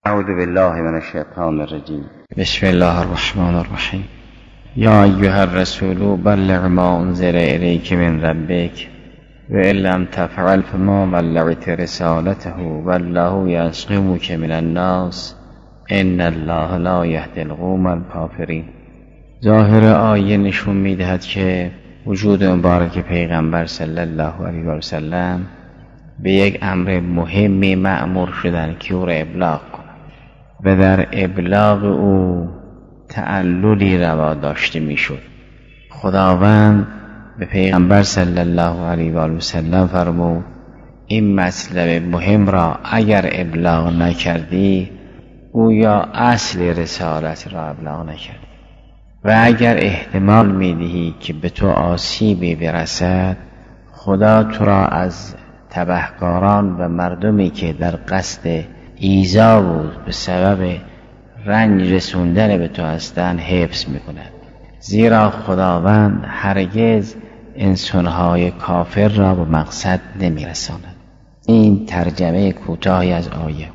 اعوذ بالله من الشیطان الرجیم. بسم الله الرحمن الرحیم. یا ایها الرسول بلغ ما انزل الیک من ربک و ان لم تفعل فما بلغت رسالته والله یعصمک من الناس ان الله لا یهدی القوم الکافرین. ظاهر آیه نشون میدهد که وجود مبارک پیغمبر صلی الله علیه و سلم به یک امر مهمی مأمور شدن که او را ابلاغ کنند و در ابلاغ او تعللی روا داشته میشد. خداوند به پیغمبر صلی الله علیه و سلم فرمود این مطلب مهم را اگر ابلاغ نکردی گویا اصل رسالت را ابلاغ نکردی و اگر احتمال میدهی که به تو آسیبی برسد خدا تو را از تبهکاران و مردمی که در قصد ایذا بود به سبب رنج رسوندن به تو هستند حفظ میکند، زیرا خداوند هرگز انسانهای کافر را به مقصد نمیرساند. این ترجمه کوتاهی از آیه.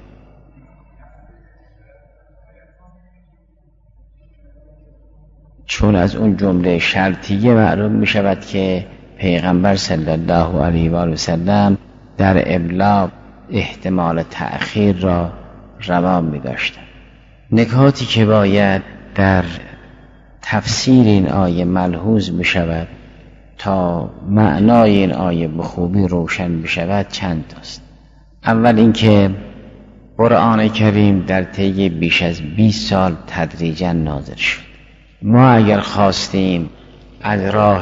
چون از اون جمله شرطیه معلوم می شود که پیغمبر صلی الله علیه و سلم در ابلاغ احتمال تأخیر را روا می داشتند. نکاتی که باید در تفسیر این آیه ملحوظ می شود تا معنای این آیه به خوبی روشن بشود چند تاست. اول اینکه قرآن کریم در طی بیش از 20 سال تدریجا نازل شد. ما اگر خواستیم از راه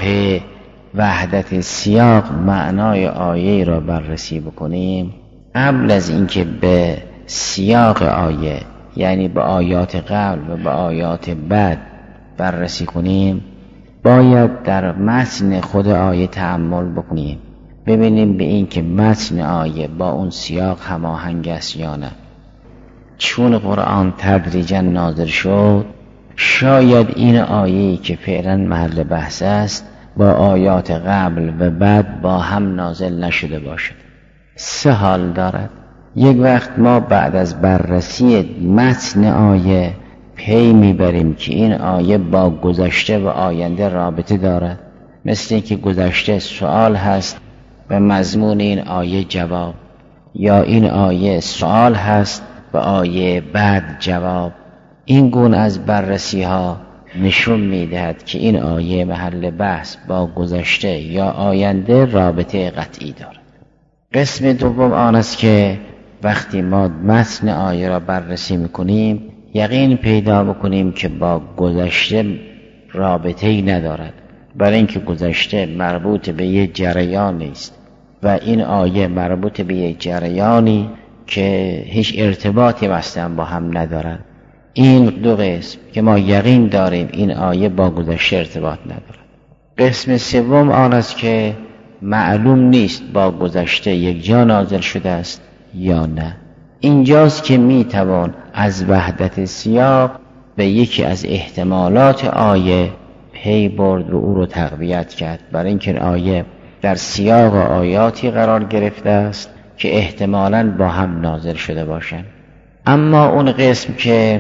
وحدت سیاق معنای آیه را بررسی بکنیم، قبل از اینکه به سیاق آیه یعنی به آیات قبل و به آیات بعد بررسی کنیم باید در متن خود آیه تأمل بکنیم، ببینیم به این که متن آیه با اون سیاق هماهنگ است یا نه. چون قرآن تدریجا نازل شد شاید این آیه‌ای که فعلا محل بحث است با آیات قبل و بعد با هم نازل نشده باشد. 3 حال دارد. یک وقت ما بعد از بررسی متن آیه پی میبریم که این آیه با گذشته و آینده رابطه دارد، مثل اینکه گذشته سوال هست و مضمون این آیه جواب، یا این آیه سوال هست و آیه بعد جواب. این گونه از بررسی ها نشون میدهد که این آیه محل بحث با گذشته یا آینده رابطه قطعی دارد. قسم دوم آن است که وقتی ما متن آیه را بررسی میکنیم یقین پیدا بکنیم که با گذشته رابطه‌ای ندارد، برای اینکه گذشته مربوط به یک جریان است و این آیه مربوط به یک جریانی که هیچ ارتباطی اصلا با هم ندارد. این دو قسم که ما یقین داریم این آیه با گذشته ارتباط ندارد. قسم سوم آن است که معلوم نیست با گذشته یک جا نازل شده است یا نه. اینجاست که میتوان از وحدت سیاق به یکی از احتمالات آیه پی برد و او رو تقویت کرد، برای اینکه آیه در سیاق آیاتی قرار گرفته است که احتمالاً با هم نازل شده باشند. اما اون قسم که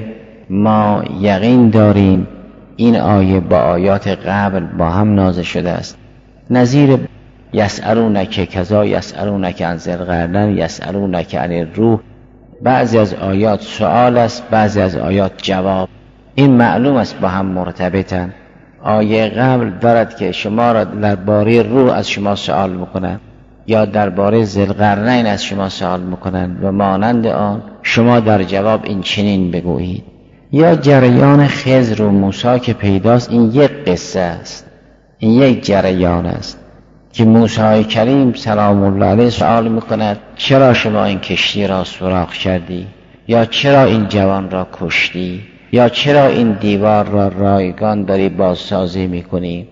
ما یقین داریم این آیه با آیات قبل با هم نازل شده است، نظیر یسألونک کذا یسألونک عن ذی القرنین یسألونک عن الروح، بعضی از آیات سوال است بعضی از آیات جواب. این معلوم است با هم مرتبطن. آیه قبل دارد که شما را درباره روح از شما سوال میکنند یا درباره ذی القرنین از شما سوال میکنند و مانند آن شما در جواب این چنین بگویید. یا جریان خضر و موسی که پیداست، این یک قصه است، این یک جریان است که موسی کریم سلام الله علیه سوال میکند چرا شما این کشتی را سوراخ کردی، یا چرا این جوان را کشتی، یا چرا این دیوار را رایگان داری بازسازی میکنی.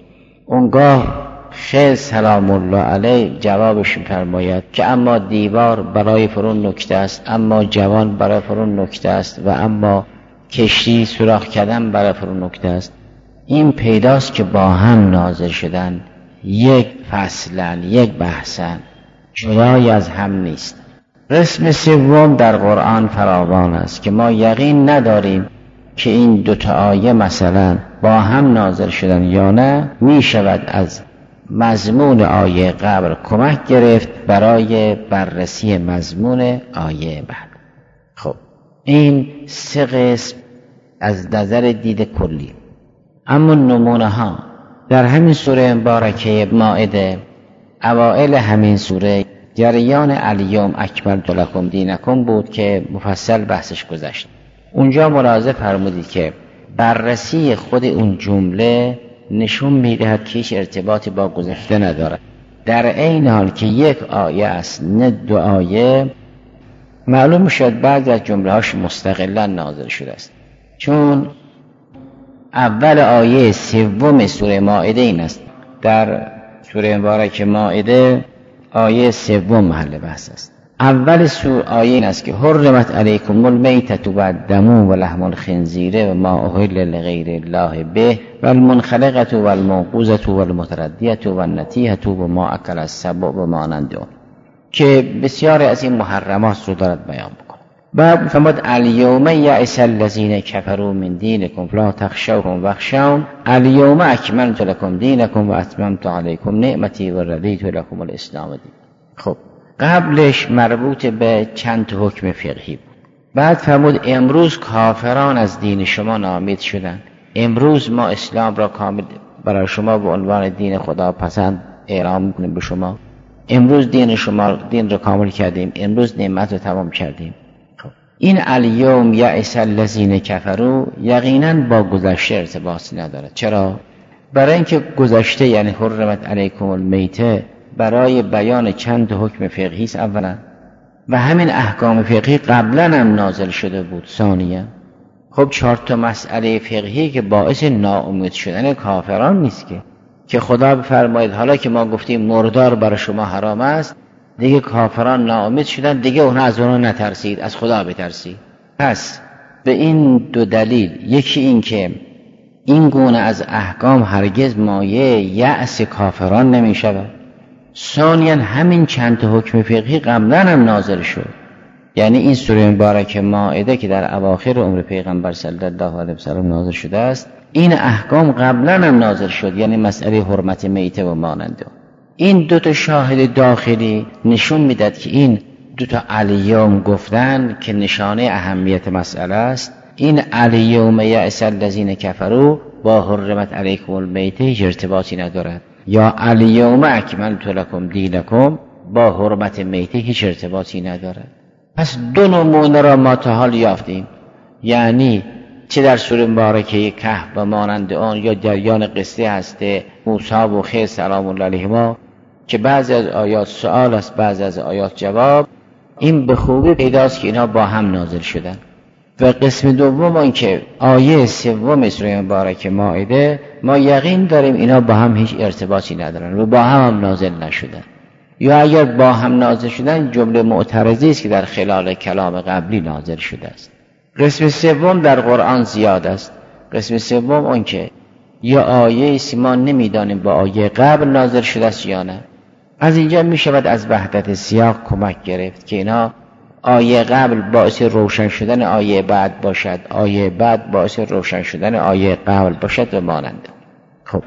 اونگاه خضر سلام الله علیه جوابش فرماید که اما دیوار برای فرون نکته است، اما جوان برای فرون نکته است و اما کشتی سوراخ کردن برای فرون نکته است. این پیداست که با هم نازل شدن، یک فصلن، یک بحثن، جدای از هم نیست. قسم سوم در قرآن فراوان است که ما یقین نداریم که این دوتا آیه مثلا با هم نازل شدن یا نه، می شود از مضمون آیه قبل کمک گرفت برای بررسی مضمون آیه بعد. خب این سه قسم از نظر دید کلی. اما نمونه ها در همین سوره مبارکه مائده، اوائل همین سوره جریان الیوم اکملت لکم دینکم بود که مفصل بحثش گذشت. اونجا ملاحظه فرمودید که بررسی خود اون جمله نشون میدهد که هیچ ارتباطی با گذشته ندارد. در عین حال که یک آیه است نه دو آیه، معلوم میشد بعضی از جمله هاش مستقلا نازل شده است. چون اول آیه سوم سوره مائده این است. در سوره مبارک مائده آیه سوم محل بحث است. اول آیه این است که حرمت علیکم المیتة و الدم و لحم الخنزیر و ما اهل لغیر الله به و المنخلقة و الموقوذة و المتردیة و النطیحة و ما اکل السبع و مانند اون، که بسیار از این محرمات رو دارد بیان بکنه. بعد فرمود الیوم یئس الذین کفروا من دینکم فلا تخشوهم واخشون الیوم اکملت لکم دینکم و اتممت علیکم نعمتی و رضیت لکم الاسلام دین. خب قبلش مربوط به چند حکم فقهی بود. بعد فرمود امروز کافران از دین شما ناامید شدند، امروز ما اسلام را کامل برای شما به عنوان دین خدا پسند اعلام میکنیم به شما، امروز دین را کامل کردیم، امروز نعمت رو تمام کردیم. خب این الیوم یئس الذین کفروا یقینا با گذشته ارتباطی ندارد. چرا؟ برای اینکه گذشته یعنی حرمت علیکم المیته برای بیان چند حکم فقهی است اولا، و همین احکام فقهی قبلا هم نازل شده بود. ثانیا خب 4 مسئله فقهی که باعث ناامید شدن کافران نیست که خدا بفرماید حالا که ما گفتیم مردار برای شما حرام است، دیگه کافران ناامید شدن، دیگه اونها از اونها نترسید، از خدا بترسید. پس به این دو دلیل، یکی این که این گونه از احکام هرگز مایه یأس کافران نمی شود، ثانیاً همین چند حکم فقهی قبلا هم نازل شد. یعنی این سوره مبارک مائده که در اواخر عمر پیغمبر صلی الله علیه و سلم نازل شده است، این احکام قبلا هم نازل شد، یعنی مسئله حرمت میته و مانند. این دوتا شاهد داخلی نشون میداد که این دوتا الیوم گفتن که نشانه اهمیت مسئله است. این الیوم یئس الذین کفروا با حرمت علیکم المیته هیچ ارتباطی ندارد، یا الیوم اکملت لکم دینکم با حرمت میته هیچ ارتباطی ندارد. پس دو نمونه را ما تا حال یافتیم، یعنی چه در سوره مبارکه کهف و مانند آن، یا جریان قصه هست موسی و خضر سلام الله علیهما که بعضی از آیات سوال است، بعضی از آیات جواب، این به خوبی پیداست که اینها با هم نازل شدن. و قسم دوم آن که آیه سوم سوره مبارکه مائده ما یقین داریم اینا با هم هیچ ارتباطی ندارن و با هم نازل نشدن، یا اگر با هم نازل شدن جمله معترضی است که در خلال کلام قبلی نازل شده است. قسم سوم در قرآن زیاد است. قسم سوم آن که یا آیه است ما نمیدانیم با آیه قبل نازل شده است یا نه. از اینجا می شود از وحدت سیاق کمک گرفت که اینا آیه قبل باعث روشن شدن آیه بعد باشد، آیه بعد باعث روشن شدن آیه قبل باشد و مانند. خب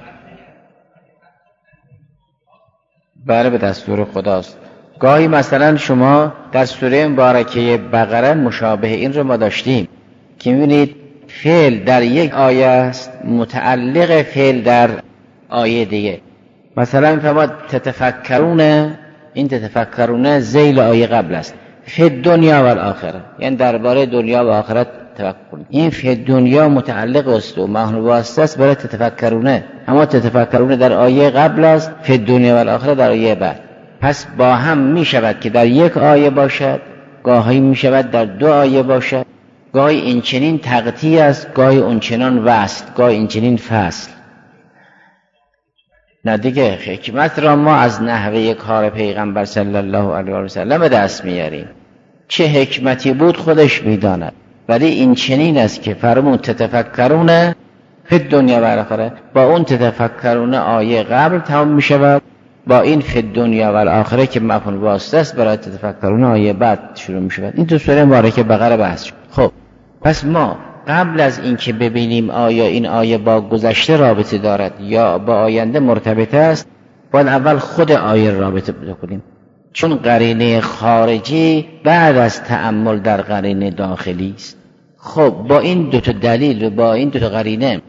بله به دستور خداست. گاهی مثلا شما در سوره مبارکه بقره مشابه این رو ما داشتیم که می‌بینید فعل در یک آیه است متعلق فعل در آیه دیگه. مثلا می‌فرماد تتفکرون، این تتفکرون ذیل آیه قبل است، فی دنیا و الاخره، یعنی درباره دنیا و آخرت تفکر کنید. این فی دنیا متعلق است و معنی واسطه است برای تتفکرونه، اما تتفکرونه در آیه قبل است، فی دنیا و الاخره در آیه بعد. پس با هم می شود که در یک آیه باشد، گاهی می شود در دو آیه باشد، گاهی این چنین تقطیع است، گاهی اون چنان وصل، گاهی این چنین فصل. نه دیگه حکمت را ما از نحوه کار پیغمبر صلی الله علیه و سلم به دست میاریم. چه حکمتی بود خودش میداند، ولی این چنین است که فرمون تتفکرون فی دنیا و الاخره با اون تتفکرون آیه قبل تمام میشود با این فی الدنیا و الاخره که مفعول واسطه است برای تتفکرون آیه بعد شروع میشه. این تو سوره مبارکه بقره بحث شد. خب پس ما قبل از اینکه ببینیم آیا این آیه با گذشته رابطه دارد یا با آینده مرتبط است، باید اول خود آیه رابطه پیدا کنیم، چون قرینه خارجی بعد از تأمل در قرینه داخلی است. خب با این دو تا دلیل و با این دو تا قرینه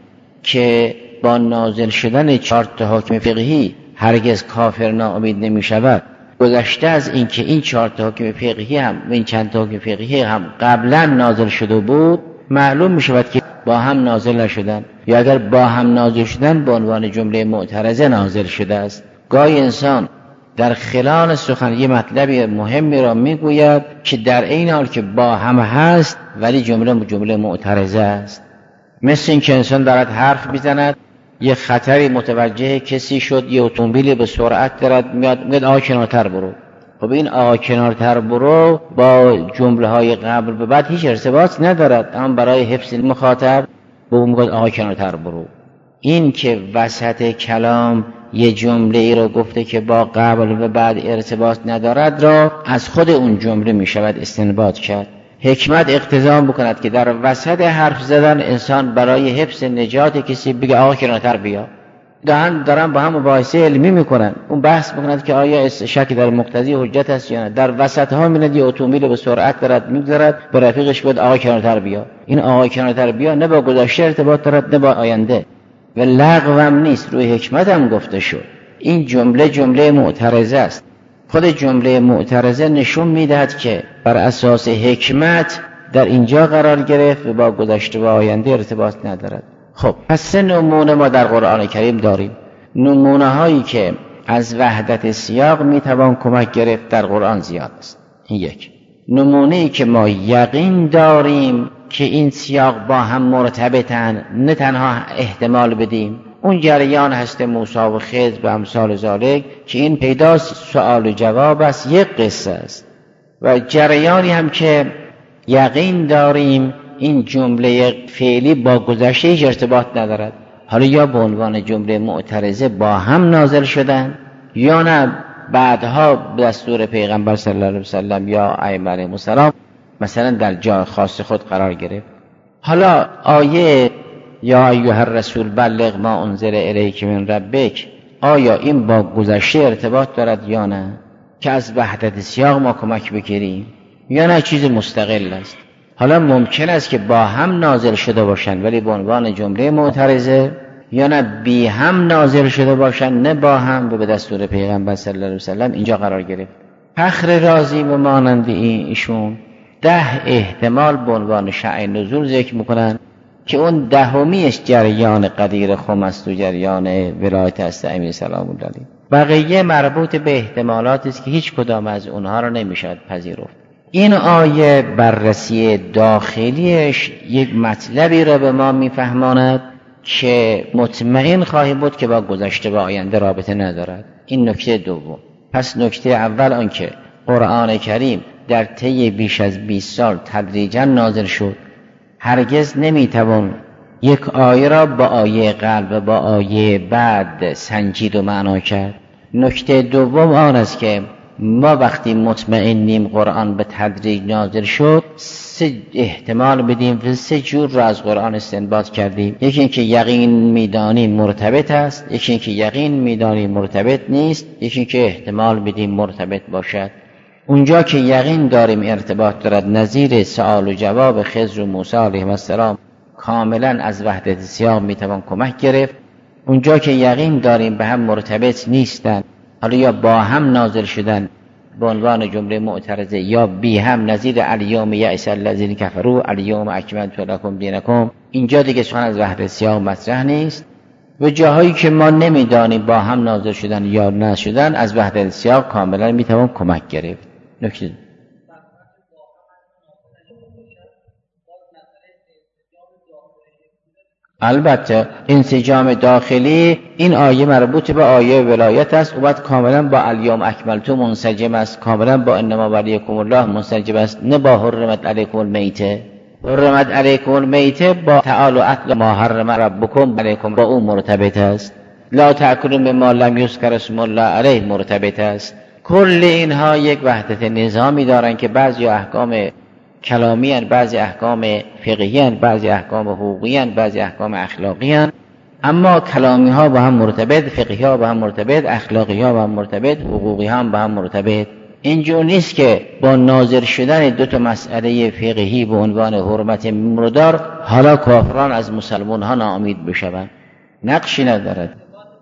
که با نازل شدن 4 حکم فقهی هرگز کافر ناامید نمی شود، گذشته از اینکه این 4 حکم فقهی هم و این چند حکم فقهی هم قبلا نازل شده بود، معلوم می شود که با هم نازل نشدن، یا اگر با هم نازل شدن به عنوان جمله معترضه نازل شده است. گاهی انسان در خلال سخن یه مطلبی مهمی را میگوید که در این حال که با هم هست ولی جمله معترضه است. مثل این که انسان دارد حرف میزند، یه خطری متوجه کسی شد، یه اتومبیلی به سرعت دارد میاد آقا کنارتر برو. خب این آقا کنارتر برو با جمله های قبل به بعد هیچ ارتباط ندارد، اما برای حفظ مخاطب به اون میگه آقا کنارتر برو. این که وسط کلام یه جمله ای رو گفته که با قبل و بعد ارتباط ندارد را از خود اون جمله می شود استنباط کرد. حکمت اقتضا بکند که در وسط حرف زدن انسان برای حفظ نجات کسی بگه آقا کنارتر بیا. دارن با هم مباحثه علمی میکنن، اون بحث میکند که آیا شک در مقتضی حجت است یا نه. در وسط ها میاد یه اتومبیل به سرعت دارد میگذرد، به رفیقش گفت آقا کنارتر بیا. این آقا کنارتر بیا نه با گذشته ارتباط دارد نه با آینده و لغو هم نیست، روی حکمت هم گفته شد. این جمله معترضه است. خود جمله معترضه نشون میدهد که بر اساس حکمت در اینجا قرار گرفت و با گذشته و آینده ارتباط ندارد. خب پس 3 نمونه ما در قرآن کریم داریم. نمونه هایی که از وحدت سیاق میتوان کمک گرفت در قرآن زیاد است. این یک. نمونه ای که ما یقین داریم که این سیاق با هم مرتبطن، نه تنها احتمال بدیم، اون جریان هست موسی و خضر و امثال ذالک که این پیداست سوال و جواب است، یک قصه است. و جریانی هم که یقین داریم این جمله فعلی با گذشته هیچ ارتباط ندارد، حالا یا به عنوان جمله معترضه با هم نازل شدن یا نه بعدها به دستور پیغمبر صلی الله علیه وسلم یا ائمه علیهم السلام مثلا در جای خاص خود قرار گرفت. حالا آیه یا ایها الرسول بلغ ما انزل الیک من ربک، آیا این با گذشته ارتباط دارد یا نه که از وحدت سیاق ما کمک بگیریم، یا نه چیز مستقل است؟ حالا ممکن است که با هم نازل شده باشند ولی به عنوان جمله معترضه، یا نه بی هم نازل شده باشند نه با هم و به دستور پیغمبر صلی الله علیه وسلم اینجا قرار گرفت. فخر رازی و مانند ایشون 10 احتمال به عنوان شأن نزول ذکر میکنن که اون 10میش جریان قدیر خم است و جریان ولایت است امیر سلام الله علیه. بقیه مربوط به احتمالات است که هیچ کدام از اونها رو نمیشد پذیرفت. این آیه بررسی داخلیش یک مطلبی را به ما میفهماند که مطمئن خواهی بود که با گذشته و آینده رابطه ندارد. این نکته دوم. پس نکته اول آنکه قرآن کریم در طی بیش از 20 سال تدریجا نازل شد، هرگز نمیتوان یک آیه را با آیه قبل و با آیه بعد سنجید و معنا کرد. نکته دوم آن است که ما وقتی مطمئنیم قرآن به تدریج نازل شد 3 احتمال بدیم و 3 جور را از قرآن استنباط کردیم. یکی اینکه یقین میدانیم مرتبط است، یکی اینکه یقین میدانیم مرتبط نیست، یکی اینکه احتمال بدیم مرتبط باشد. اونجا که یقین داریم ارتباط دارد نظیر سوال و جواب خضر و موسی علیهم السلام کاملا از وحدت سیاق میتوان کمک گرفت. اونجا که یقین داریم به هم مرتبط نیستند، حالا یا با هم نازل شدن به عنوان جمله معترضه یا بی هم نظیر الیوم یئس الذین کفروا الیوم اکملت لکم دینکم، اینجا دیگه سخن از وحدت سیاق مطرح نیست. و جاهایی که ما نمیدانیم با هم نازل شدن یا نشدن از وحدت سیاق کاملا میتوان کمک گرفت. نکته البته انسجام داخلی این آیه مربوط به آیه ولایت است و بعد کاملا با الیوم اکملت منسجم است، کاملا با انما ولیکم الله منسجم است، نه با حرمت علیکم المیته. حرمت علیکم المیته با تعالوا اتل ما حرم ربکم علیکم با اون مرتبط است. لا تأکلوا مما لم یذکر اسم الله علیه مرتبط است. کل اینها یک وحدت نظامی دارن که بعضی احکام کلامی هستند، بعضی احکام فقهی هستند، بعضی احکام حقوقی هستند، بعضی احکام اخلاقی هستند. اما کلامی ها با هم مرتبط، فقهی ها با هم مرتبط، اخلاقی ها با هم مرتبط، حقوقی ها با هم مرتبط. اینجور نیست که با ناظر شدن دو تا مسئله فقهی به عنوان حرمت مردار حالا کافران از مسلمان ها ناامید بشوند. نقشی ندارد.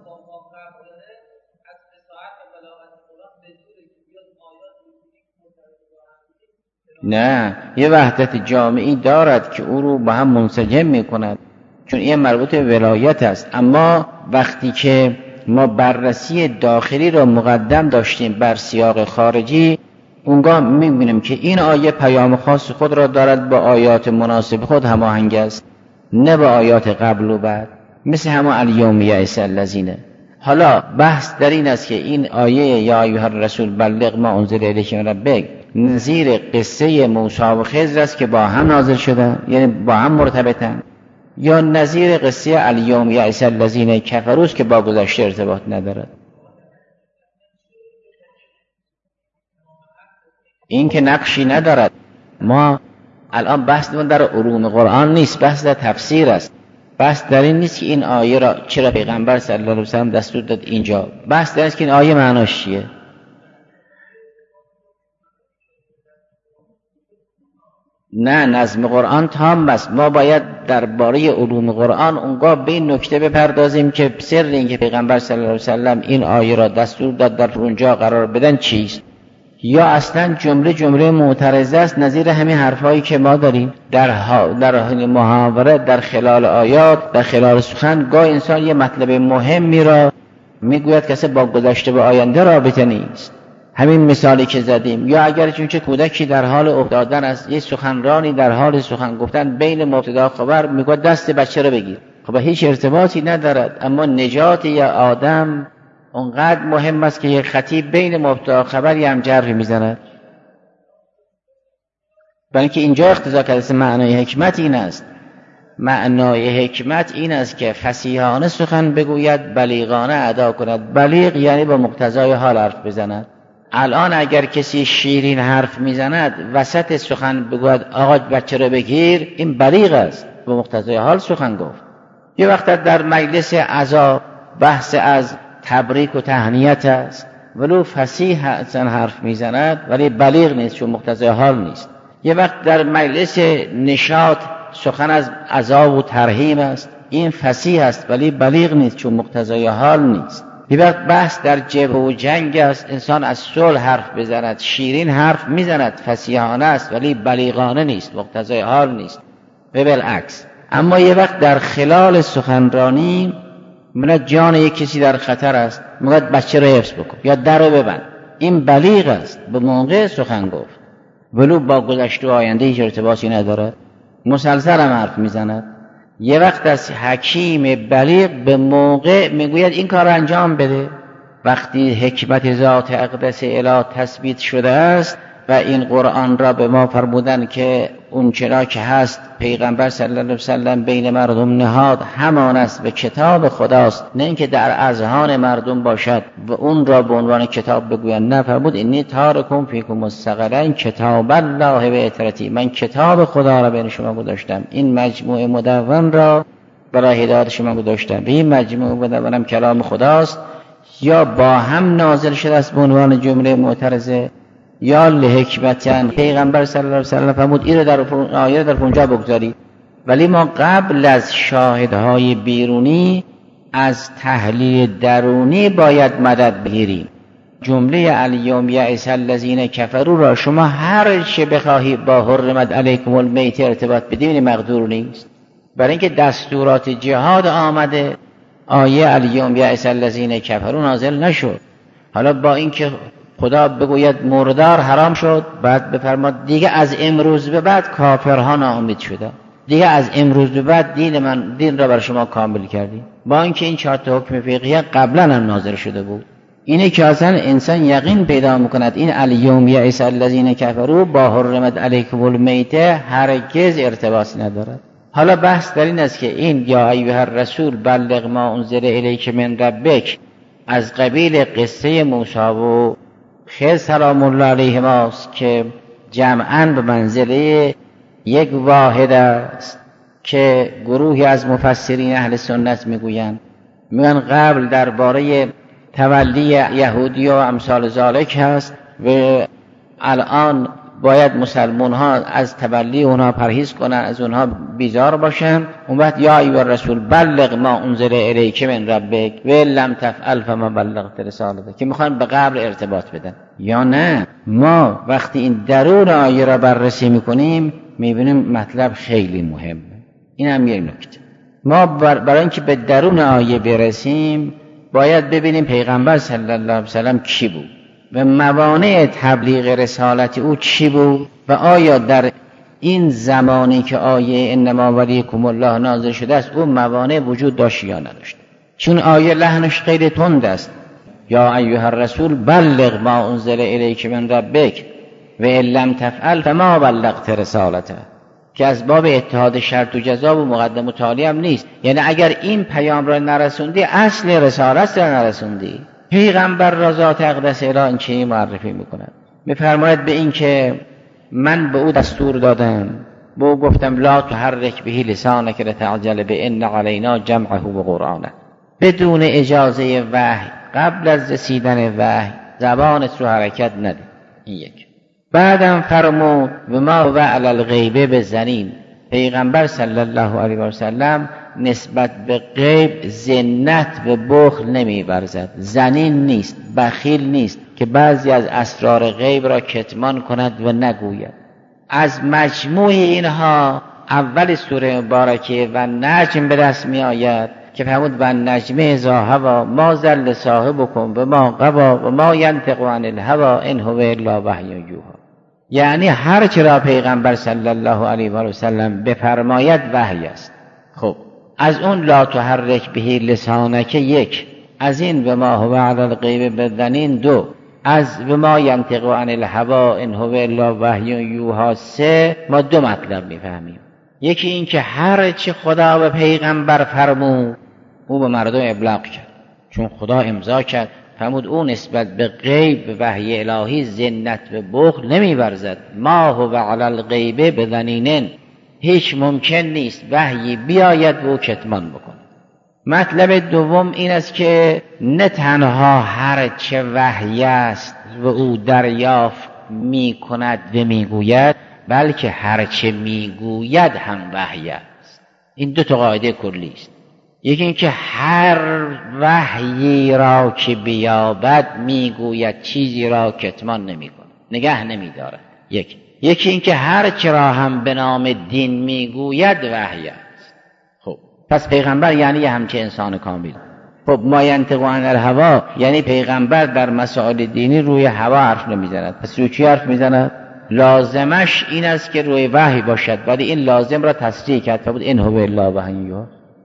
نه، یه وحدت جامعی دارد که او رو با هم منسجم میکند، چون این مربوط به ولایت است. اما وقتی که ما بررسی داخلی را مقدم داشتیم بر سیاق خارجی، اونگاه میبینیم که این آیه پیام خاص خود را دارد با آیات مناسب خود هماهنگ است، نه با آیات قبل و بعد، مثل همون الیوم یئس الذین. حالا بحث در این است که این آیه یا ایها الرسول بلغ ما انزل الیک من ربک نظیر قصه موسی و خضر است که با هم نازل شدن، یعنی با هم مرتبطن، یا نظیر قصه الیوم یئس الذین کفروا که با گذشته ارتباط ندارد. این که نقشی ندارد. ما الان بحث در علوم قرآن نیست، بحث در تفسیر است. بحث در این نیست که این آیه را چرا پیغمبر صلی الله علیه و سلم دستور داد اینجا. بحث در این است که این آیه معناش چیه. نه، نظم قرآن تام است. ما باید درباره علوم قرآن اونگاه به این نکته بپردازیم که سر این که پیغمبر صلی الله علیه و سلم این آیه را دستور داد در اونجا قرار بدن چیست، یا اصلا جمله معترضه است نظیر همین حرفایی که ما داریم در محاوره، در خلال آیات، در خلال سخن. گاه انسان یه مطلب مهمی را میگوید که با گذشته و آینده رابطه نیست. همین مثالی که زدیم، یا اگر چون که کودکی در حال افتادن است، یه سخنرانی در حال سخن گفتن بین مبتدا خبر میگوید دست بچه رو بگیر، خب هیچ ارتباطی ندارد. اما نجات یا آدم اونقدر مهم است که یک خطیب بین مبتدا خبری هم جرح میزند. برای اینکه اینجا اقتضا کرده معنای حکمت این است. معنای حکمت این است که فصیحانه سخن بگوید، بلیغانه ادا کند. بلیغ یعنی با مقتضای حال حرف بزند. الان اگر کسی شیرین حرف میزند وسط سخن بگوید آقا بچه رو بگیر، این بلیغ است، با مقتضای حال سخن گفت. یه وقت در مجلس عزا بحث از تبریک و تهنیت است، ولو فصیح اصلا حرف میزند ولی بلیغ نیست، چون مقتضای حال نیست. یه وقت در مجلس نشاط سخن از عزا و ترحیم است، این فصیح است ولی بلیغ نیست، چون مقتضای حال نیست. یه وقت بحث در جبهه و جنگ است، انسان از صلح حرف بزند، شیرین حرف میزند، فصیحانه است ولی بلیغانه نیست، مقتضای حال نیست، و بالعکس. اما یه وقت در خلال سخنرانی من جان یک کسی در خطر است، میگه بچه رو حفظ بکن یا در رو ببند، این بلیغ است، به موقع سخن گفت، ولو با گذشته و آینده هیچ ارتباطی ندارد، مسلسل هم حرف میزند. یه وقت از حکیم بلیغ به موقع میگوید این کار انجام بده. وقتی حکمت ذات اقدس اله تثبیت شده است و این قرآن را به ما فرمودن که اون چرا که هست پیغمبر صلی الله علیه و سلم بین مردم نهاد همان است و کتاب خداست، نه اینکه در اذهان مردم باشد و اون را به عنوان کتاب بگویند. نه، فرمود انی تارکم فیکم مستقلا کتاب الله و اطرتی، من کتاب خدا را بین شما گذاشتم، این مجموعه مدون را برای هدایت شما گذاشتم. این مجموعه مدونم کلام خداست، یا با هم نازل شده است به عنوان جمله معترضه، یا لحکمتن. پیغمبر صلی الله علیه و سلم فرمود این رو در آیه در اونجا بگذاری. ولی ما قبل از شاهدهای بیرونی از تحلیل درونی باید مدد بگیریم. جمله الیوم یئس الذین کفروا را شما هر چه بخواهی با حرمت علیکم المیت ارتباط بدین مقدور نیست. برای اینکه دستورات جهاد آمده، آیه الیوم یئس الذین کفروا نازل نشد. حالا با اینکه خدا بگوید مردار حرام شد، بعد بفرماد دیگه از امروز به بعد کافرها ناامید شدن، دیگه از امروز به بعد دین را بر شما کامل کردیم. با اینکه این 4 تا حکم فقهی قبلا هم نازل شده بود. اینه که اصلا انسان یقین پیدا میکند این الیوم یئس الذین کفروا با حرمت علیکم المیت هرگز ارتباط ندارد. حالا بحث در این است که این یا ایها الرسول بلغ ما انزل الیک من ربک از قبیل قصه موسی و خضر سلام الله علیهما که جمعاً به منزله یک واحد است که گروهی از مفسرین اهل سنت میگویند قبل درباره تولی یهودی و امثال ذالک هست و الان باید مسلمان ها از تولی اونها پرهیز کنن، از اونها بیزار باشن. اون وقت یا ایها الرسول بلغ ما انزل الیک من ربک و لم تفعل فما بلغت رسالته، که میخوان به قبل ارتباط بدن. یا نه، ما وقتی این درون آیه را بررسی میکنیم میبینیم مطلب خیلی مهمه. این هم یک نکته. ما برای اینکه به درون آیه برسیم باید ببینیم پیغمبر صلی الله علیه وسلم کی بود و موانع تبلیغ رسالت او چی بود و آیا در این زمانی که آیه انما ولیکم الله نازل شده است اون موانع وجود داشت یا نداشت. چون آیه لحنش خیلی تند است. یا ایها الرسول بلغ ما انزل الیک من ربک و ان لم تفعل فما بلغت رسالته، که از باب اتحاد شرط و جزا و مقدم و تالی هم نیست. یعنی اگر این پیام را نرسوندی اصل رسالت را نرسوندی. پیغمبر را ذات اقدس الهی چی معرفی میکند؟ میفرماید به این که من به او دستور دادم، به او گفتم لا تحرک به لسانک لتعجل به ان علینا جمعه و قرآنه. بدون اجازه وحی، قبل از رسیدن وحی زبانت رو حرکت نده. این یک. بعدم فرمود و ما و علی الغیبه بزنین. پیغمبر صلی الله علیه و سلم نسبت به غیب ذنت و بخل نمی‌ورزد. زنین نیست، بخیل نیست که بعضی از اسرار غیب را کتمان کند و نگوید. از مجموع اینها اول سوره مبارکه و نجم به دست می آید که فرمود و نجم اذا هوا ما ضل صاحبکم و ما غوا و ما ینطق عن الهوا ان هو الا وحی یوحی. یعنی هر چه را پیغمبر صلی الله علیه و سلم بفرماید وحی است. خب از اون لا تحرک به لسانک یک، از این و ما هو علی الغیب بزنین دو، از و ما ینطق عن الهوا ان هو الا وحی یوحی سه، ما دو مطلب میفهمیم. یکی این که هر چه خدا به پیغمبر فرمود او به مردم ابلاغ کرد، چون خدا امضا کرد فرمود او نسبت به غیب وحی الهی ذنت و بخل نمی‌ورزد. ما هو علی الغیب بزنین، هیچ ممکن نیست وحی بیاید و کتمان بکن. مطلب دوم این است که نه تنها هر چه وحی است و او دریافت می کند و می گوید، بلکه هر چه می گوید هم وحی است. این دو تا قاعده کلی است. یکی این که هر وحیی را که بیابد می گوید، چیزی را کتمان نمی کند، نگه نمی دارد. یکی این که هر چه را هم به نام دین می گوید وحی است. خب پس پیغمبر یعنی همچه انسان کامل. خب ما ینطق عن الهوا یعنی پیغمبر در مسائل دینی روی هوا حرف نمیزند. پس روی چی حرف میزند؟ لازمش این است که روی وحی باشد، ولی این لازم را تصریح کرد بود این هو الا وحی یوحی.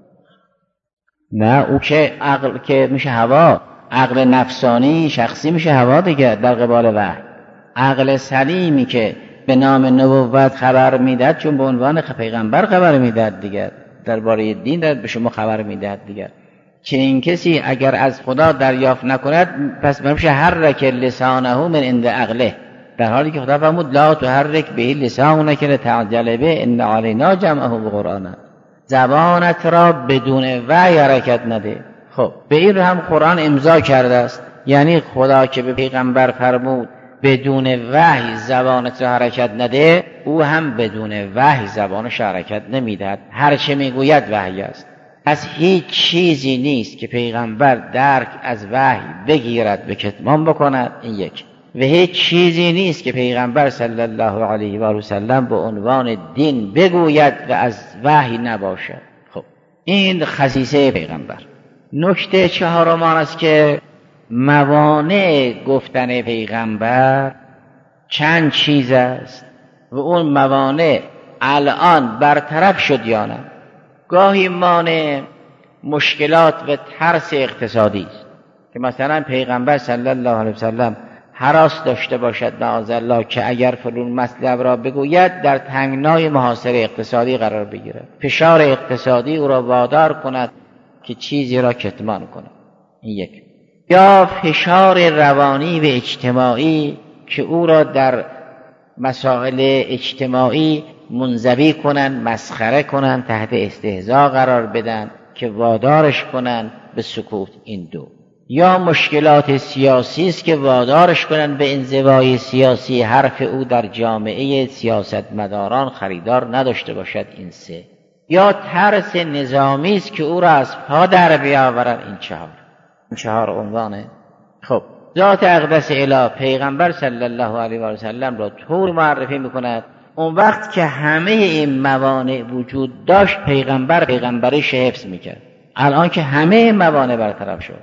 نه او که عقل که میشه هوا، عقل نفسانی شخصی میشه هوا دیگه در قبال وحی. عقل سلیمی که به نام نبوت خبر میدهد، چون به عنوان پیغمبر خبر میدهد دیگه، درباره دین دارد به شما خبر میدهد دیگه. که این کسی اگر از خدا دریافت نکند پس میشه حرک لسانه من عند عقله، در حالی که خدا فرمود لا تحرک به لسانک لتعجل به ان علینا جمعه و قرآنه. زبانت را بدون وحی حرکت نده. خب به این هم قرآن امضا کرده است. یعنی خدا که به پیغمبر فرمود بدون وحی زبانت را حرکت نده، او هم بدون وحی زبانش حرکت نمیدهد. هر چه میگوید وحی است. از هیچ چیزی نیست که پیغمبر درک از وحی بگیرد و کتمان بکند. این یک. و هیچ چیزی نیست که پیغمبر صلی الله علیه و سلم به عنوان دین بگوید و از وحی نباشد. خب این خصیصه پیغمبر. نکته چهارم آن است که موانع گفتن پیغمبر چند چیز است و اون موانع الان برطرف شد یا نه. گاهی مانع مشکلات و ترس اقتصادی است که مثلا پیغمبر صلی الله علیه وسلم هراس داشته باشد معاذالله که اگر فلان مطلب را بگوید در تنگنای محاصره اقتصادی قرار بگیرد، فشار اقتصادی او را وادار کند که چیزی را کتمان کند. این یک. یا فشار روانی و اجتماعی که او را در مسائل اجتماعی منزوی کنند، مسخره کنند، تحت استهزاء قرار بدن که وادارش کنند به سکوت. این دو. یا مشکلات سیاسی است که وادارش کنند به انزوای سیاسی، حرف او در جامعه سیاستمداران خریدار نداشته باشد. این سه. یا ترس نظامی است که او را از پا در بیاورند. این چهار عنوانه. خب ذات اقدس اله پیغمبر صلی الله علیه و سلم را طور معرفی میکند. اون وقت که همه این موانع وجود داشت پیغمبرش حفظ میکرد. الان که همه موانع برطرف شد،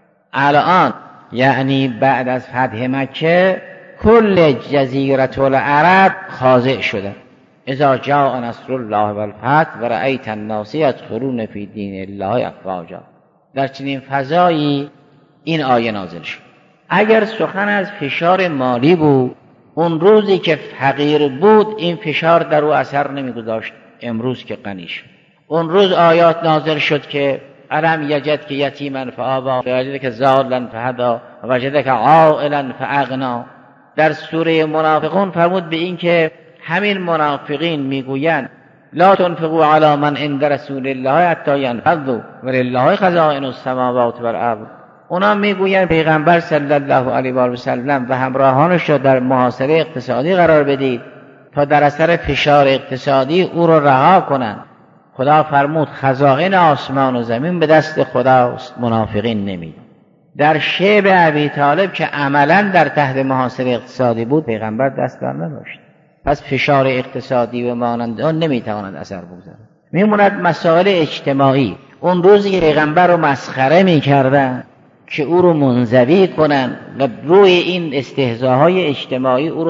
الان یعنی بعد از فتح مکه کل جزیره العرب خاضع شده. اذا جاء نصر الله والفتح و رأیت الناس یدخلون فی دین الله افواجا. در چنین فضایی این آیه نازل شد. اگر سخن از فشار مالی بود، اون روزی که فقیر بود این فشار در او اثر نمیگذاشت. امروز که غنی شد، اون روز آیات نازل شد که الم یجد که یتیما فآوی وجدک ضالا فهدی وجدک عائلا فاغنی. در سوره منافقون فرمود به این که همین منافقین میگویند لا تنفقوا علی من عند رسول الله حتی ينفضوا ولله خزائن السماوات والارض. اونا میگویند پیغمبر صلی الله علیه و سلم و همراهانش را در محاصره اقتصادی قرار بدید تا در اثر فشار اقتصادی او را رها کنند. خدا فرمود خزائن آسمان و زمین به دست خداست، منافقین نمید. در شیب ابی طالب که عملا در تحت محاصره اقتصادی بود پیغمبر دست بر نداشت. پس فشار اقتصادی و مانند آن نمیتواند اثر بگذارد. میموند مسائل اجتماعی. اون روزی که پیغمبر رو مسخره میکردن که او رو منزوی کنن و روی این استهزاهای اجتماعی او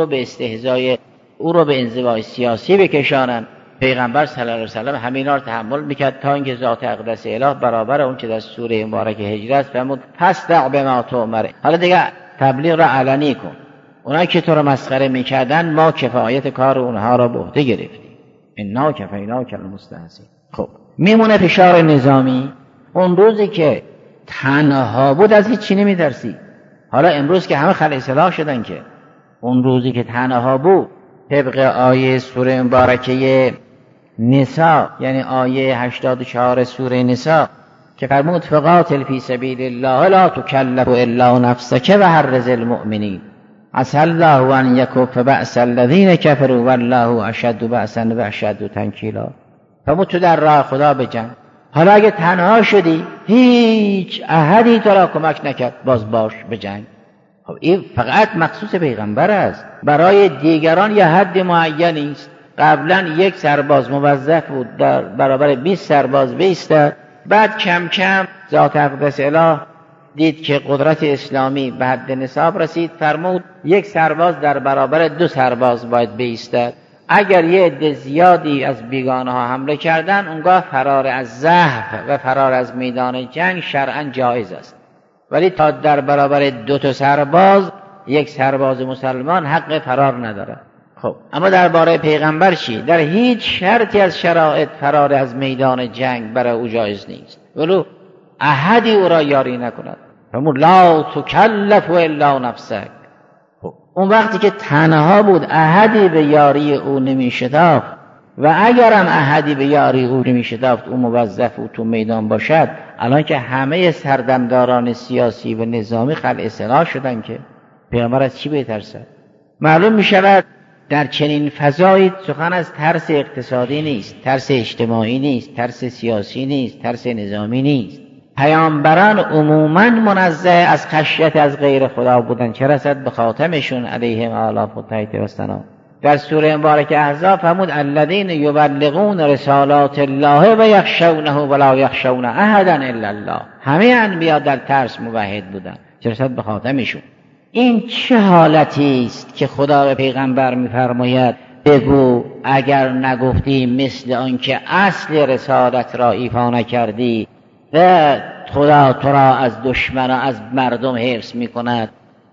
رو به انزوای سیاسی بکشانن، پیغمبر صلی الله علیه و سلم همینا رو تحمل میکرد تا اینکه ذات اقدس اله برابر اون چه در سوره مبارکه هجر است فرمود فاصدع بما تؤمر. حالا دیگه تبلیغ را علنی کن. اونایی که تو رو مسخره میکردن ما کفایت کار اونها را به عهده گرفتیم. انا کفیناک المستهزئین. خب میمونه فشار نظامی. اون روزی که تنها بود از هیچ چی نمیترسی. حالا امروز که همه خلع سلاح شدن، که اون روزی که تنها بود طبق آیه سوره مبارکه نساء، یعنی آیه 84 سوره نساء که فرمود فقاتل فی سبیل الله لا تکلف الا نفسک و حرض المؤمنین عسى الله ان یکف بأس الذین کفروا والله اشد بأسا و اشد تنکیلا. فرمود تو در راه خدا بجنگ. حالا اگه تنها شدی هیچ احدی تو را کمک نکرد، باز باش بجنگ. خب این فقط مخصوص پیغمبر است. برای دیگران یه حد معینی است. قبلا یک سرباز موظف بود در برابر 20 سرباز بایستد. بعد کم کم ذات اقدس اله دید که قدرت اسلامی به حد نصاب رسید، فرمود یک سرباز در برابر 2 سرباز باید بایستد. اگر یه عده زیادی از بیگانه ها حمله کردن، اونگاه فرار از ضعف و فرار از میدان جنگ شرعاً جایز است. ولی تا در برابر 2 سرباز، یک سرباز مسلمان حق فرار نداره. خب اما درباره پیغمبر چی؟ در هیچ شرطی از شرایط فرار از میدان جنگ برای او جایز نیست، ولو احدی او را یاری نکند. فرمود لا تکلف الا نفسک. اون وقتی که تنها بود احدی به یاری او نمیشتافت، و اگرم احدی به یاری او نمیشتافت او موظف او تو میدان باشد. الان که همه سردمداران سیاسی و نظامی خلع سلاح شدن که پیغمبر از چی بترسد؟ معلوم میشود در چنین فضایی سخن از ترس اقتصادی نیست، ترس اجتماعی نیست، ترس سیاسی نیست، ترس نظامی نیست. پیامبران عموماً منزه از خشیت از غیر خدا بودن، چه رسد به خاتمشون علیهم آلاف و تحت و سلام. در سوره مبارکه احزاب فرمود الذین یبلغون رسالات الله و یخشونه ولا یخشون احدا الا الله. همه انبیا در ترس موحد بودن، چه رسد به خاتمشون. این چه حالتی است که خدا به پیغمبر میفرماید بگو اگر نگفتی مثل آنکه اصل رسالت را ایفا نکردی و خدا تو را از دشمن و از مردم حفظ میکند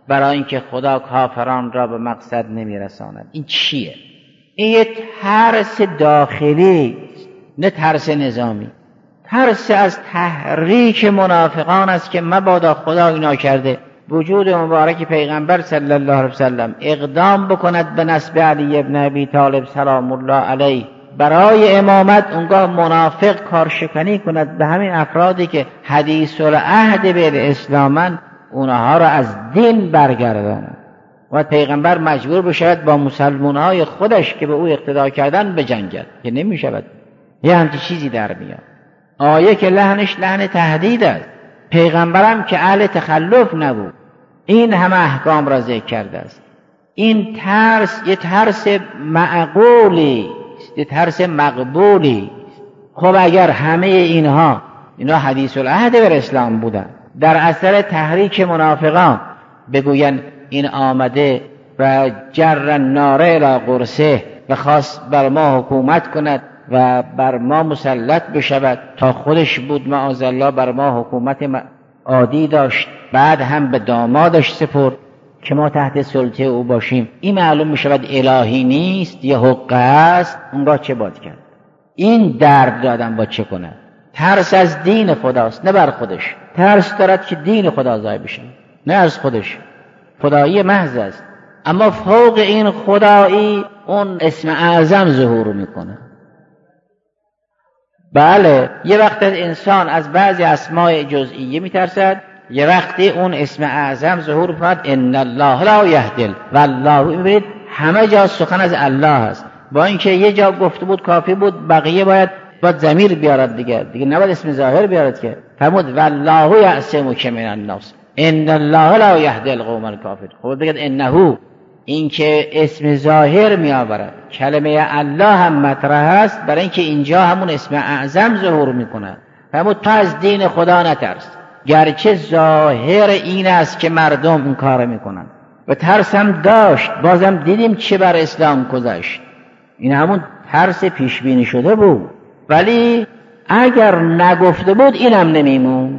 برای اینکه خدا کافران را به مقصد نمیرساند. این چیه؟ این یه ترس داخلی، نه ترس نظامی. ترس از تحریک منافقان است که مبادا خدا اینا کرده وجود مبارک پیغمبر صلی الله علیه وسلم اقدام بکند به نصب علی ابن ابی طالب سلام الله علیه برای امامت، اونگاه منافق کارشکنی کند به همین افرادی که حدیث العهد به اسلامن، اونها را از دین برگرداند و پیغمبر مجبور بشود با مسلمانهای خودش که به او اقتدا کردن بجنگد، که نمی شود. یه همچین چیزی در میاد. آیه که لحنش لحن تهدید است، پیغمبرم که اهل تخلف نبود این همه احکام را ذکر کرده است. این ترس یه ترس معقولی، یه ترس مقبولی. خب اگر همه اینها حدیث العهد بر اسلام بودن، در اثر تحریک منافقان بگوین این آمده و جر النار الی قرصه و خواست بر ما حکومت کند و بر ما مسلط بشود، تا خودش بود معاذالله بر ما حکومت عادی داشت، بعد هم به دامادش سپرد که ما تحت سلطه او باشیم، این معلوم می شود الهی نیست یا حقه است. اونگاه چه باید کرد؟ این درد دادن با چه کنه؟ ترس از دین خداست، نه بر خودش. ترس دارد که دین خدا ضایع بشه، نه از خودش. خدایی محض است، اما فوق این خدایی اون اسم اعظم ظهور میکنه. بله، یه وقت انسان از بعضی اسماء جزئیه میترسد، یه وقتی اون اسم اعظم ظهور میکند. ان الله لا یهدی والله. میبینید همه جا سخن از الله است، با اینکه یه جا گفته بود کافی بود، بقیه باید ضمیر بیارد دیگه نباید اسم ظاهر بیارد که. فرمود والله یعصمک من الناس ان الله لا یهدی القوم الکافرین. خب بگید انه، این که اسم ظاهر می آورد، کلمه الله هم مطرح است، برای اینکه اینجا همون اسم اعظم ظهور می کند. فرمود تو از دین خدا نترس، گرچه ظاهر این است که مردم این کار می کنند. و ترس هم داشت، بازم دیدیم چه بر اسلام گذشت. این همون ترس پیش بینی شده بود، ولی اگر نگفته بود اینم نمیمون.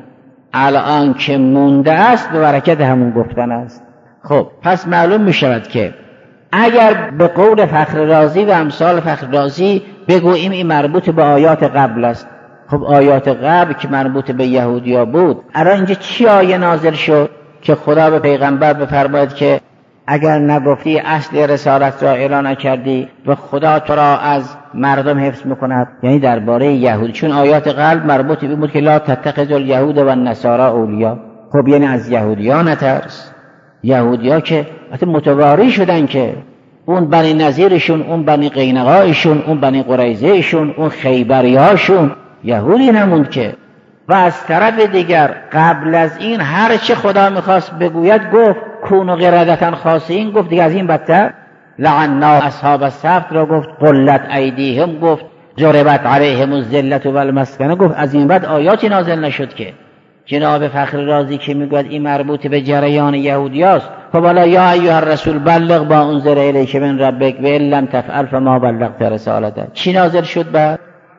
الان که مونده است به برکت همون گفتن است. خب پس معلوم می شود که اگر به قول فخر رازی و امثال فخر رازی بگوییم این مربوط به آیات قبل است، خب آیات قبل که مربوط به یهودیا بود، الان اینجا چی آیه نازل شد که خدا به پیغمبر بفرماید که اگر نگفتی اصل رسالت را اعلان نکردی و خدا تو را از مردم حفظ میکند، یعنی درباره یهود. چون آیات قلب مربوط به بود که لا تتخذوا اليهود و النصارى اولیا. خب یعنی از یهودیا نترس. یهودیا که متواری شدن، که اون بنی نظیرشون، اون بنی قینقایشون، اون بنی قریظهشون، اون خیبریاشون یهودی نموند که. و از طرف دیگر قبل از این هر چه خدا میخواست بگوید گفت. کونوا قردة خاسئین گفت، دیگه از این بدتر. لعنا اصحاب السبت را گفت، قلت ایدیهم گفت، ضربت علیهم الذلة والمسکنه گفت. از این بعد آیاتی نازل نشد که جناب فخر رازی که میگوید این مربوط به جریان یهودیاست. فوالا یا ایها الرسول بلغ ما انزل الیک من ربک و ان لم تفعل فما بلغت رسالته. چی نازل شد بعد؟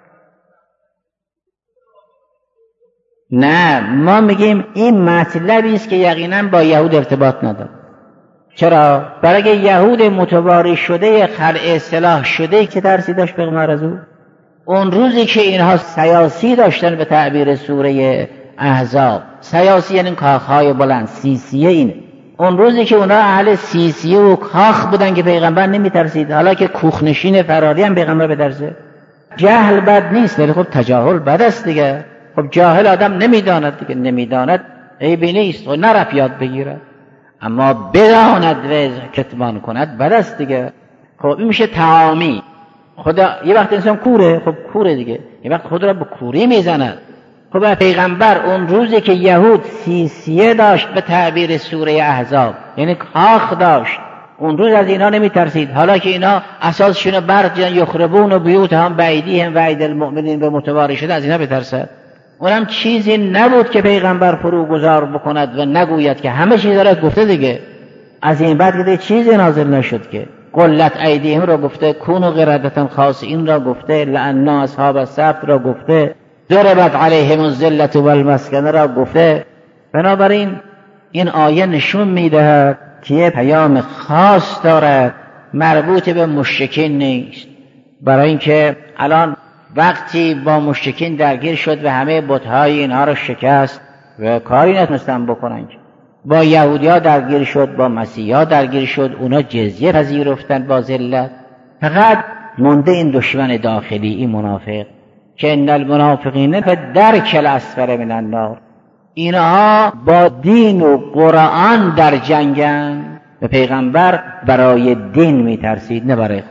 نه، ما میگیم این مطلبی است که یقینا با یهود ارتباط نداره. چرا؟ برای یهود متواری شده، خلع اصلاح شده که ترسی داشت پیغمبر از او. اون روزی که اینها سیاسی داشتن، به تعبیر سوره احزاب، سیاسی یعنی کاخهای بلند، سیسیه اینه. اون روزی که اونا اهل سیسیه و کاخ بودن که پیغمبر نمیترسید، حالا که کوخنشین فراری هم پیغمبر بترسه. جهل بد نیست، ولی خب تجاهل بد است دیگه. خب جاهل آدم نمیداند دیگه، نمیداند عیبی نیست، خب نرفت یاد بگیرد. اما بداند و کتمان کند بد است دیگه. خب این میشه تعامی. خدا یه وقت انسان کوره، خب کوره دیگه، یه وقت خود را به کوری میزند. خب پیغمبر اون روزی که یهود سیسیه داشت، به تعبیر سوره احزاب یعنی کاخ داشت، اون روز از اینا نمیترسید. حالا که اینا اساسشون برجن یخربون و بیوتهم بایدیهم و اید المؤمنین به متواری شده، از اینا بترسد. اونم چیزی نبود که پیغمبر فرو گذار بکند و نگوید که همه چیز را گفته دیگه. از این بعد دیگه چیزی نازل نشد که قلت ایدیهم را گفته، کونوا قردة خاسئین را گفته، لعنا اصحاب السبت را گفته، ضربت علیهم الذلة والمسکنه را گفته. بنابراین این آیه نشون میدهد که یه پیام خاص دارد، مربوط به مشرکین نیست. برای اینکه الان وقتی با مشرکین درگیر شد و همه بت‌های اینها رو شکست و کاری نتونستن بکنن، با یهودی‌ها درگیر شد، با مسیحی‌ها درگیر شد، اونا جزیه پذیرفتن با ذلت. فقط مونده این دشمن داخلی، این منافق، که ان المنافقین فی الدرک الاسفل من النار. اینها با دین و قرآن در جنگن و پیغمبر برای دین میترسید، نه برای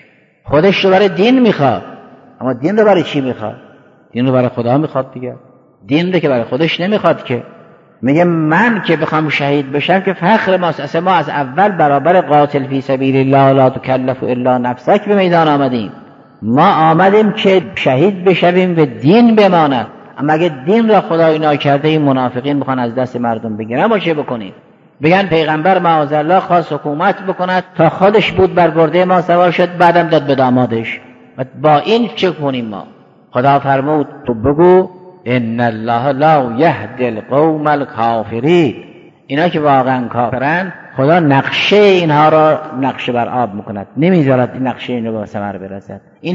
خودش رو برای دین میخواد. اما دین رو برای چی میخواد؟ دین رو برای خدا میخواد دیگه. دین رو که برای خودش نمیخواد که. میگه من که بخوام شهید بشم که فخر ماست. اصلا ما از اول برابر قاتل فی سبیل الله لا تکلف الا نفسک به میدان آمدیم. ما آمدیم که شهید بشویم و دین بماند. اما اگه دین را خدای ناکرده، این منافقین میخوان از دست مردم بگیرن، ما چه بکنیم؟ بگن پیغمبر معاذالله خواست حکومت بکند تا خودش بود بر گرده ما سوار شد، بعدم داد به دامادش. و با این چه کنیم ما؟ خدا فرمود تو بگو ان الله لا یهدی القوم الکافرین. اینا که واقعا کافرن، خدا نقشه اینها را نقشه بر آب میکند، نمیذارد این نقشه اینو به ثمر برسد. این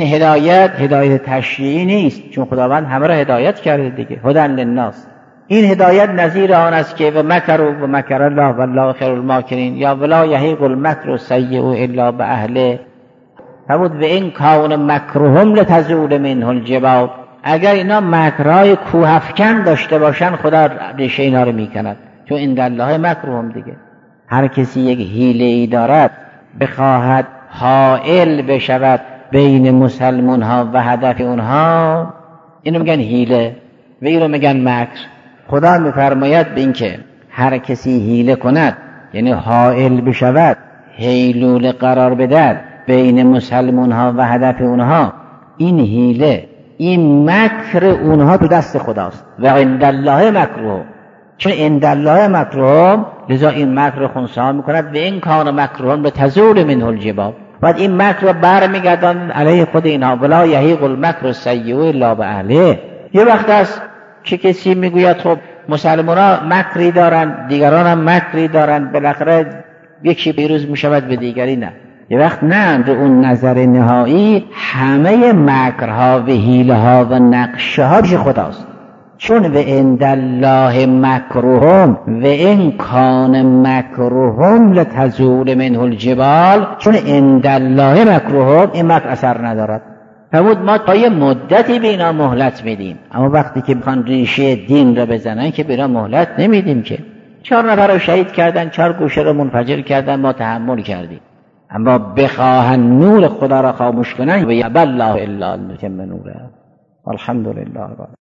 هدایت تشریعی نیست، چون خداوند همه را هدایت کرده دیگه، هدی للناس. این هدایت نظیر آن است که و مکر الله والله خیر الماکرین، یا ولا یحیق المکر السیء الا باهله. فرمود و این کان مکرهم لتزول منه الجبال. اگر اینا مکرهای کوهافکن داشته باشن، خدا ریشه اینا رو میکند، چون این الله مکرهم دیگه. هر کسی یک حیله‌ای دارد بخواهد حائل بشود بین مسلمان ها و هدف اونها، اینو میگن حیله و اینو میگن مکر. خدا میفرماید به این که هر کسی حیله کند، یعنی حائل بشود، حیلول قرار بدهد بین مسلمان ها و هدف اونها، این حیله، این مکر اونها تو دست خداست. و عند الله مکرهم، چون عند الله مکرهم، لذا این مکر خنثی میکند و این کان مکرهم لتزول منه الجبال. بعد این مکر رو برمیگردان علیه خود اینها، ولا یحیق المکر السیء الا باهله. یه وقت است که کسی میگوید خب مسلمان ها مکری دارن، دیگران هم مکری دارن، بالاخره یکی بیروز میشود به دیگری نه. یه وقت نه، اون نظر نهایی همه مکرها و حیله ها و نقشه ها پیش خداست. چون و عند الله مکرهم و این کان مکرهم لتزول منه الجبال، چون عند الله مکرهم، این مکر اثر ندارد. فرمود ما تا یه مدتی به اینا مهلت میدیم، اما وقتی که بخوان ریشه دین را بزنن که به اینا مهلت نمیدیم که. 4 نفر رو شهید کردن، 4 گوشه رو منفجر کردن، ما تحمل کردیم. اما بخواهن نور خدا را خاموش کنن و یبی الله الا ان یتم نوره. الحمدلله.